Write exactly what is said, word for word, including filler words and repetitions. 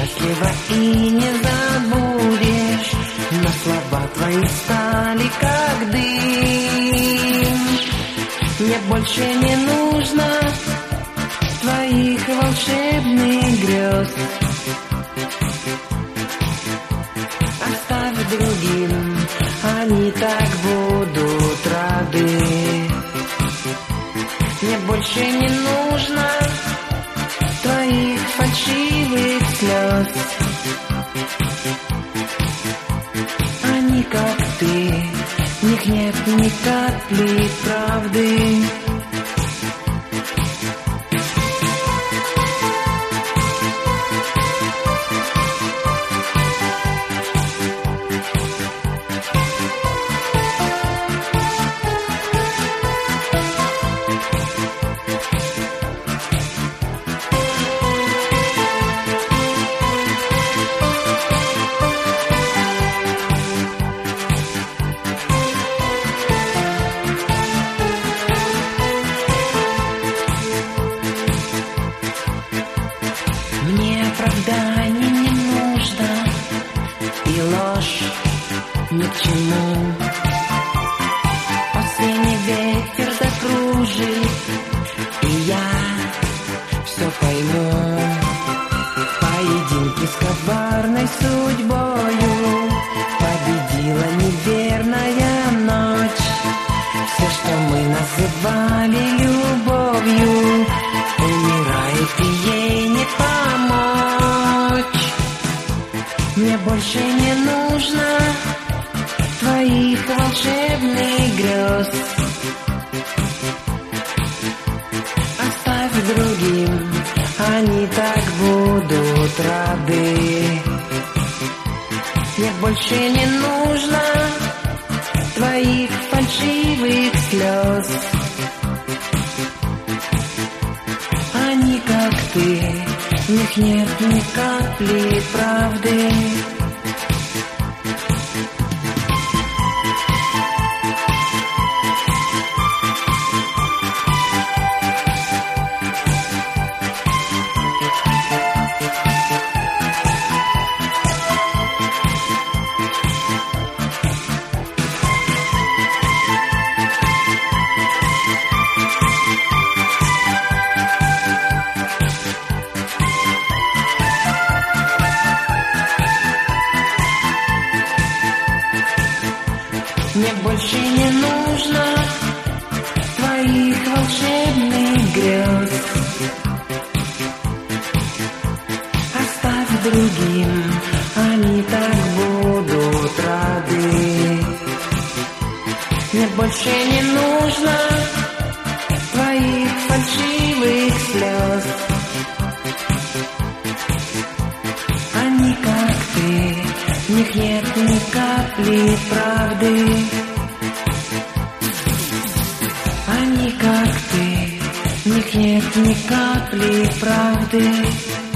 счастлива и не забудешь, но слова твои стали как дым. Мне больше не нужно твоих волшебных грез. Оставь другим, они так будут рады. Мне больше не нужно твоих фальшивых слез. Они как ты, в них нет ни капли правды. Мне оправданий не нужно, и ложь ни к чему. Осенний ветер закружит, и я все пойму. В поединке с коварной судьбою победила неверная ночь. Все, что мы называли любовью, умирает, и ей не помочь. Мне больше не нужно твоих волшебных грез. Оставь другим, они так будут рады. Мне больше не нужно твоих фальшивых слез. Они как ты, в них нет ни капли правды. Мне больше не нужно твоих волшебных грез. Оставь другим, они так будут рады. Мне больше не нужно твоих фальшивых слез. Они как ты, в них нет ни капли правды. Они как ты, в них нет ни капли правды.